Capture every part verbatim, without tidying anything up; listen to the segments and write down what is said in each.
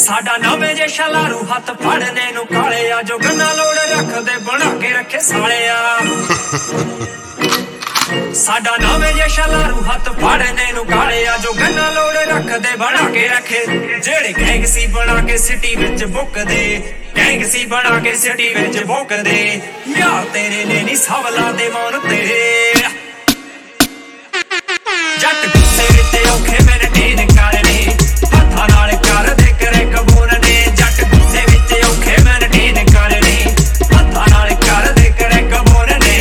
ਸਾਡਾ ਨਵੇਂ ਜੇ ਸ਼ਲਾਰੂ ਹੱਥ ਫੜਨੇ ਨੂੰ ਕਾਲੇ ਆ ਜੋ ਗੰਨਾ ਲੋੜ ਰੱਖਦੇ ਬਣਾ ਕੇ ਰੱਖੇ ਸਾਲਿਆ ਸਾਡਾ ਨਵੇਂ ਜੇ ਸ਼ਲਾਰੂ ਹੱਥ ਫੜਨੇ ਨੂੰ ਕਾਲੇ ਆ ਜੋ ਗੰਨਾ ਲੋੜ ਰੱਖਦੇ ਬਣਾ ਕੇ ਰੱਖੇ ਜਿਹੜੇ ਗੈਂਗ ਸੀ ਬਣਾ ਕੇ ਸਿਟੀ ਵਿੱਚ ਬੁੱਕਦੇ ਗੈਂਗ ਸੀ ਬਣਾ ਕੇ ਸਿਟੀ ਵਿੱਚ ਬੁੱਕਦੇ ਯਾਰ ਤੇਰੇ ਨੇ ਨੀ ਸਵਲਾ ਦੇ ਮੌਨ ਤੇਰੇ ਜੱਟ ਗੁੱਸੇ ਵਿੱਚ ਔਖੇ ਮੈਨਟੇਨ ਕਰਨੇ ਹੱਥਾਂ ਨਾਲ ਕਰਦੇ ਕਰੇ ਕਬੂਨ ਨੇ ਜੱਟ ਗੁੱਸੇ ਵਿੱਚ ਔਖੇ ਮੈਨਟੇਨ ਕਰਨੇ ਹੱਥਾਂ ਨਾਲ ਕਰਦੇ ਕਰੇ ਕਬੂਨ ਨੇ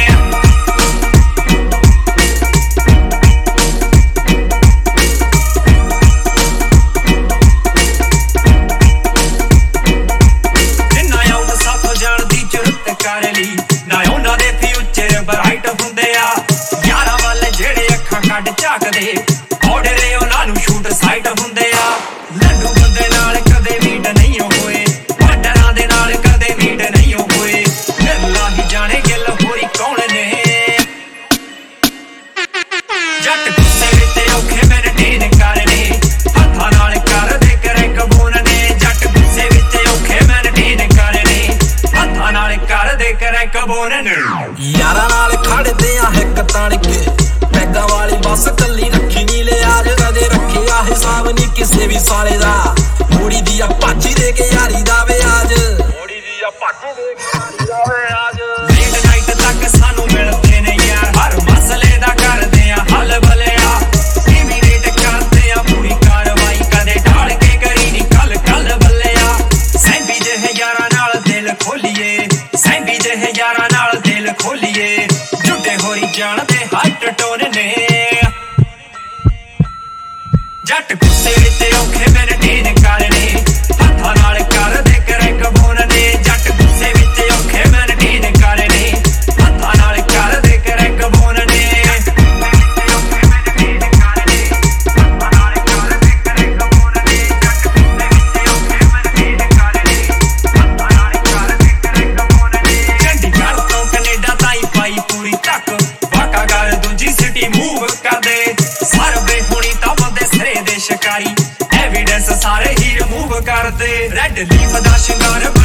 ਜਿੰਨਾ ਆਉਟ ਸਾਥੋਂ ਜਾਣ ਦੀ ਜ਼ਰੂਰਤ ਕਰ ਲਈ ਨਾ ਉਹਨਾਂ ਦੇ ਫਿਊਚਰ ਬਰਾਈਟ ਹੁੰਦੇ ਆ ਯਾਰਾਂ ਵਾਲੇ ਜਿਹੜੇ ਅੱਖਾਂ ਕੱਢ ਝਾਕਦੇ ਆਰਡਰੇ ਉਹਨਾਂ ਨੂੰ ਸ਼ੂਟ ਸਾਈਟ ਹੁੰਦੇ ਆ ਲੱਡੂ ਬੰਦੇ ਨਾਲ ਕਦੇ ਮੀਟ ਨਹੀਂ ਹੋਏ ਪਾਟਰਾਂ ਦੇ ਨਾਲ ਕਦੇ ਮੀਟ ਨਹੀਂ ਹੋਏ ਨਿਰਲਾ ਹੀ ਜਾਣੇ ਗਿੱਲ ਹੋਰੀ ਕੌਣ ਨੇ ਜੱਟ ਗੁੱਸੇ ਵਿੱਚ ਔਖੇ ਮੈਨਟੇਨ ਕਰਨੇ ਹੱਥਾਂ ਨਾਲ ਕਰਦੇ ਕਰੇ ਕਬੂਨ ਨੇ ਜੱਟ ਗੁੱਸੇ ਵਿੱਚ ਔਖੇ ਮੈਨਟੇਨ ਕਰਨੇ ਹੱਥਾਂ ਨਾਲ ਕਰਦੇ ਕਰੇ ਕਬੂਨ ਨੇ ਯਾਰਾਂ ਨਾਲ ਖੜਦੇ ਆ ਹਿੱਕ ਤਾਣ ਕੇ ਪੈਗਾਂ ਵਾਲੀ ਬੱਸ ਕੱਲੀ ਰੱਖੀ ਨੀ ਲਿਆਜ ਕਦੇ ਰੱਖਿਆ ਹਿਸਾਬ ਨੀ ਕਿਸੇ ਵੀ ਸਾਲੇ ਦਾ ਮੋੜੀ ਦੀ ਆ ਭਾਜੀ ਦੇ ਕੇ ਯਾਰੀ ਦਾ ਵਿਆਜ ਮੋੜੀ ਦੀ ਆ ਭਾਜੀ ਦੇ ਕੇ ਯਾਰੀ ਦਾ ਵਿਆਜ ਲੇਟ ਨਾਈਟ ਤੱਕ ਸਾਨੂੰ ਮਿਲਦੇ ਨੇ ਯਾਰ ਹਰ ਮਸਲੇ ਦਾ ਕਰਦੇ ਆ ਹੱਲ ਬਲਿਆ ਇਮੀਡੀਏਟ ਕਰਦੇ ਆ ਪੂਰੀ ਕਾਰਵਾਈ ਕਦੇ ਢਾਲ ਕੇ ਕਰੀ ਨੀ ਕੱਲ ਕੱਲ ਬੱਲਿਆ ਸੈਂਬੀ ਜਿਹੇ ਯਾਰਾਂ ਨਾਲ ਦਿਲ ਖੋਲੀਏ ਸੈਂਬੀ ਜਿਹੇ ਯਾਰਾਂ ਨਾਲ ਦਿਲ ਖੋਲੀਏ ਝੁੱਟੇ ਹੋਰੀ ਜਾਣਦੇ ਹੱਟ ਟੋਨ ਨੇ ਜੱਟ ਗੁੱਸੇ ਵਿੱਚ ਔਖੇ ਮੈਨਟੇਨ ਕਰਨੇ ਹੱਥਾਂ ਨਾਲ ਕਰਦੇ ਕਰੇ ਕਬੂਨ ਨੇ ਜੱਟ ਗੁੱਸੇ ਵਿੱਚ ਔਖੇ ਮੈਨਟੇਨ ਕਰਨੇ ਹੱਥਾਂ ਨਾਲ ਕਰਦੇ ਕਰੇ ਕਬੂਨ ਨੇ ਚੰਡੀਗੜ੍ਹ ਤੋਂ ਕੈਨੇਡਾ ਤਾਈਂ ਪਾਈ ਪੂਰੀ ਤੱਕ ਵਾਕਾ ਗੱਲ ਦੂਜੀ ਸਿਟੀ ਮੂਵ ਕਰਦੇ ਸਰਵੇ ਹੁਣੀ ਤਾਂ ਬੰਦੇ ਸਿਰੇ ਦੇ ਸ਼ਿਕਾਰੀ ਐਵੀਡੈਂਸ ਸਾਰੇ ਹੀ ਰਿਮੂਵ ਕਰਦੇ ਰੈੱਡ ਲੀਫ ਦਾ ਸ਼ਿੰਗਾਰ